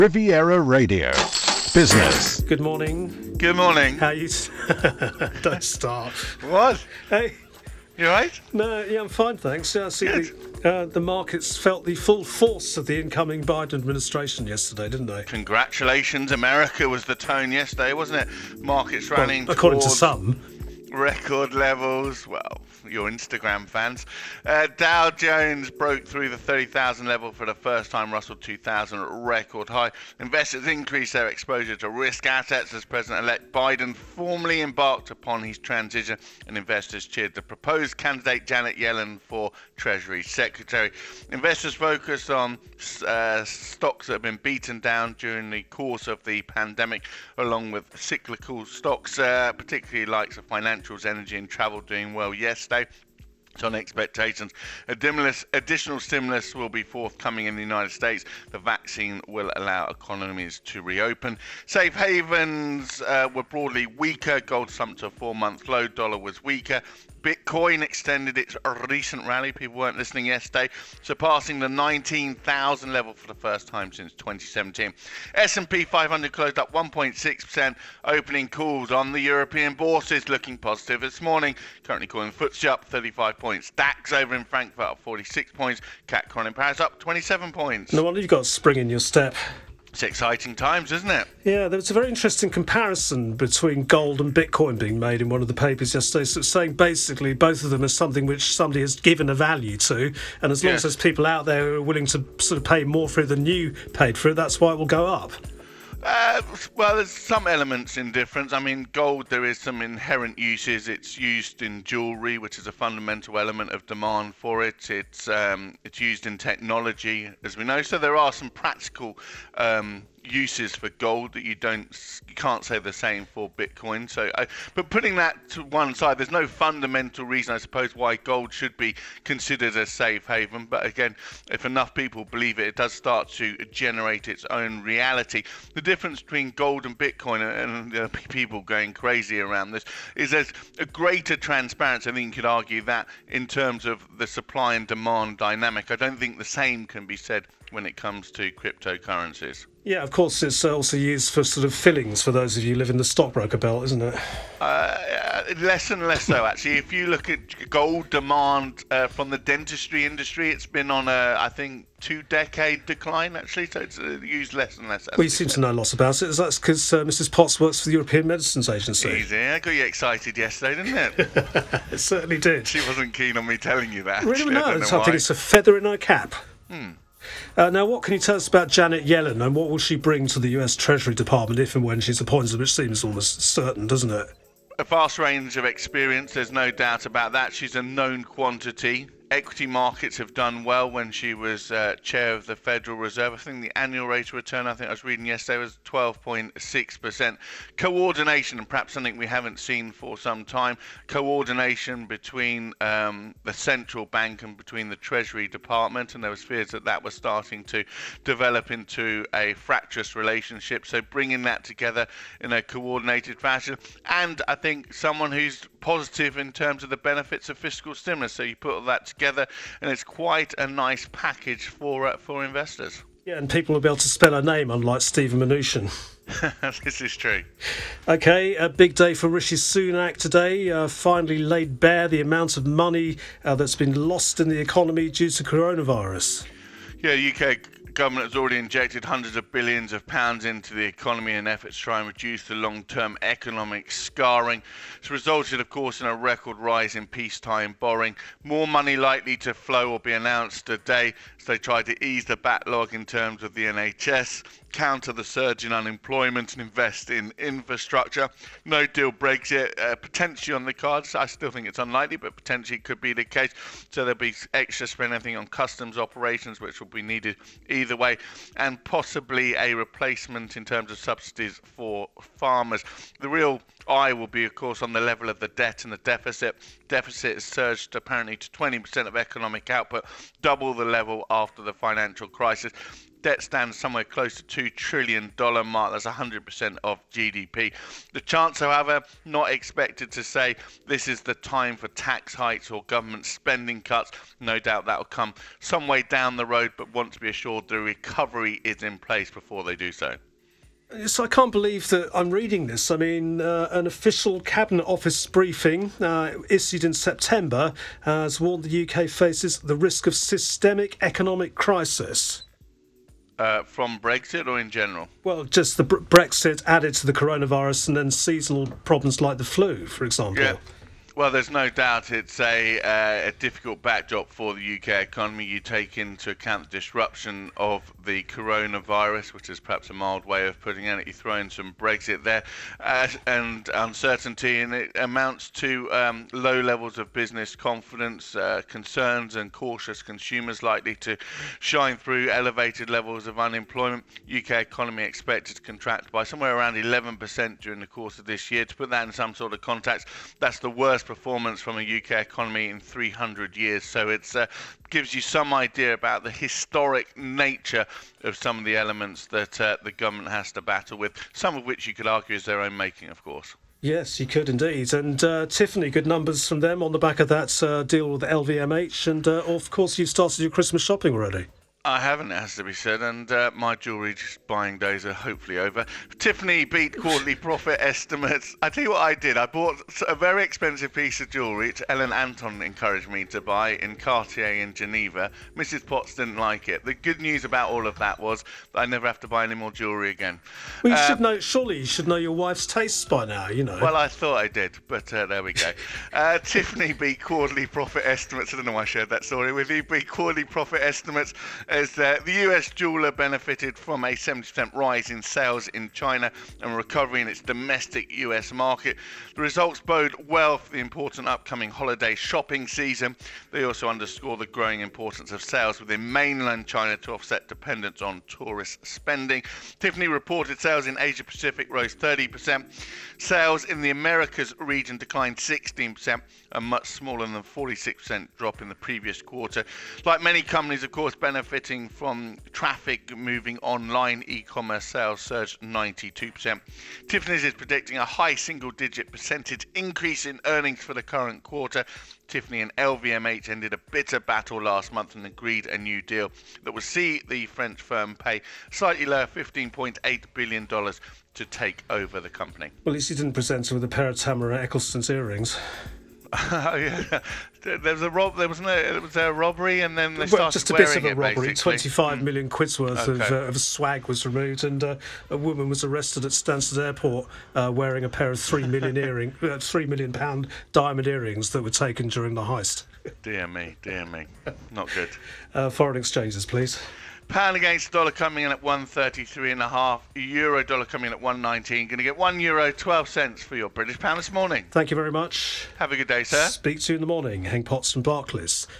Riviera Radio. Business. Good morning. Good morning. How you? Don't start. What? Hey. You right? No, yeah, I'm fine, thanks. Yeah, I see Good. the markets felt the full force of the incoming Biden administration yesterday, didn't they? Congratulations. America was the tone yesterday, wasn't it? Markets rallying according to towards some. record levels. Well, your Instagram fans. Dow Jones broke through the 30,000 level for the first time. Russell 2000 at record high. Investors increased their exposure to risk assets as President-elect Biden formally embarked upon his transition, and investors cheered the proposed candidate Janet Yellen for Treasury Secretary. Investors focused on stocks that have been beaten down during the course of the pandemic, along with cyclical stocks, particularly likes of financials, energy and travel doing well yesterday. So on expectations, additional stimulus will be forthcoming in the United States. The vaccine will allow economies to reopen. Safe havens were broadly weaker. Gold slumped to a 4-month low. Dollar was weaker. Bitcoin extended its recent rally. People weren't listening yesterday, surpassing the 19,000 level for the first time since 2017. S&P 500 closed up 1.6%. Opening calls on the European bourses looking positive this morning. Currently calling FTSE up 35 points. DAX over in Frankfurt up 46 points. CAC Con in Paris up 27 points. No wonder you've got spring in your step. It's exciting times, isn't it? Yeah, there was a very interesting comparison between gold and Bitcoin being made in one of the papers yesterday. So it's saying basically both of them are something which somebody has given a value to, and as long as there's people out there who are willing to sort of pay more for it than you paid for it, that's why it will go up. Well, there's some elements in difference. I mean, gold, there is some inherent uses. It's used in jewellery, which is a fundamental element of demand for it. It's used in technology, as we know. So there are some practical uses for gold that you can't say the same for Bitcoin. But putting that to one side, there's no fundamental reason, I suppose, why gold should be considered a safe haven. But again, if enough people believe it, it does start to generate its own reality. The difference between gold and Bitcoin, and people going crazy around this, is there's a greater transparency. I think you could argue that in terms of the supply and demand dynamic. I don't think the same can be said when it comes to cryptocurrencies. Yeah, of course, it's also used for sort of fillings for those of you who live in the stockbroker belt, isn't it? Less and less so, actually. If you look at gold demand from the dentistry industry, it's been on a, I think, 2-decade decline, actually, so it's used less and less. Well, you seem to know lots about it. That's because Mrs. Potts works for the European Medicines Agency. Easy. I got you excited yesterday, didn't it? It certainly did. She wasn't keen on me telling you that. Really? No, I think it's a feather in her cap. Now, what can you tell us about Janet Yellen, and what will she bring to the US Treasury Department if and when she's appointed, which seems almost certain, doesn't it? A vast range of experience, there's no doubt about that. She's a known quantity. Equity markets have done well when she was chair of the Federal Reserve. I think the annual rate of return, I think I was reading yesterday, was 12.6%. Coordination, and perhaps something we haven't seen for some time, coordination between the central bank and between the Treasury Department, and there was fears that that was starting to develop into a fractious relationship. So bringing that together in a coordinated fashion, and I think someone who's positive in terms of the benefits of fiscal stimulus. So you put all that together, and it's quite a nice package for investors. Yeah, and people will be able to spell her name, unlike Stephen Mnuchin. This is true. Okay, a big day for Rishi Sunak today. Finally laid bare the amount of money that's been lost in the economy due to coronavirus. Yeah, the UK government has already injected hundreds of billions of pounds into the economy in an effort to try and reduce the long-term economic scarring. It's resulted, of course, in a record rise in peacetime borrowing. More money likely to flow or be announced today as they try to ease the backlog in terms of the NHS, counter the surge in unemployment and invest in infrastructure. No deal Brexit potentially on the cards. I still think it's unlikely, but potentially could be the case. So there'll be extra spending on customs operations, which will be needed either way, and possibly a replacement in terms of subsidies for farmers. The real eye will be, of course, on the level of the debt and the deficit. Deficit has surged apparently to 20% of economic output, double the level after the financial crisis. Debt stands somewhere close to $2 trillion mark. That's 100% of GDP. The Chancellor, however, not expected to say this is the time for tax hikes or government spending cuts. No doubt that will come some way down the road, but want to be assured the recovery is in place before they do so. So I can't believe that I'm reading this. I mean, an official Cabinet Office briefing issued in September has warned the UK faces the risk of systemic economic crisis. From Brexit or in general? Well, just the Brexit added to the coronavirus and then seasonal problems like the flu, for example. Yeah. Well, there's no doubt it's a difficult backdrop for the UK economy. You take into account the disruption of the coronavirus, which is perhaps a mild way of putting it. You throw in some Brexit there and uncertainty, and it amounts to low levels of business confidence, concerns and cautious consumers likely to shine through, elevated levels of unemployment. UK economy expected to contract by somewhere around 11% during the course of this year. To put that in some sort of context, that's the worst performance from a UK economy in 300 years. So it gives you some idea about the historic nature of some of the elements that the government has to battle with, some of which you could argue is their own making, of course. Yes, you could indeed. And Tiffany, good numbers from them on the back of that deal with LVMH. And of course, you've started your Christmas shopping already. I haven't, it has to be said, and my jewellery buying days are hopefully over. Tiffany beat quarterly profit estimates. I tell you what I did. I bought a very expensive piece of jewellery, which Ellen Anton encouraged me to buy in Cartier in Geneva. Mrs. Potts didn't like it. The good news about all of that was that I never have to buy any more jewellery again. Well, you should know. Surely you should know your wife's tastes by now. You know. Well, I thought I did, but there we go. Tiffany beat quarterly profit estimates. I don't know why I shared that story with you. Beat quarterly profit estimates. As the US jeweller benefited from a 70% rise in sales in China and recovery in its domestic US market. The results bode well for the important upcoming holiday shopping season. They also underscore the growing importance of sales within mainland China to offset dependence on tourist spending. Tiffany reported sales in Asia Pacific rose 30%. Sales in the Americas region declined 16%, a much smaller than 46% drop in the previous quarter. Like many companies, of course, benefiting from traffic moving online, e-commerce sales surged 92%. Tiffany's is predicting a high single-digit percentage increase in earnings for the current quarter. Tiffany and LVMH ended a bitter battle last month and agreed a new deal that will see the French firm pay slightly lower $15.8 billion to take over the company. Well, at least he didn't present her with a pair of Tamara Eccleston's earrings. Oh, yeah. There was a robbery, and then they started just a wearing bit of a it, robbery. basically. 25 million quid's worth of swag was removed, and a woman was arrested at Stansted Airport wearing a pair of £3 million diamond earrings that were taken during the heist. Dear me, not good. Foreign exchanges, please. Pound against the dollar coming in at 133.5. Euro dollar coming in at 119. Going to get €1.12 for your British pound this morning. Thank you very much. Have a good day, sir. Speak to you in the morning. Hank Potts from Barclays.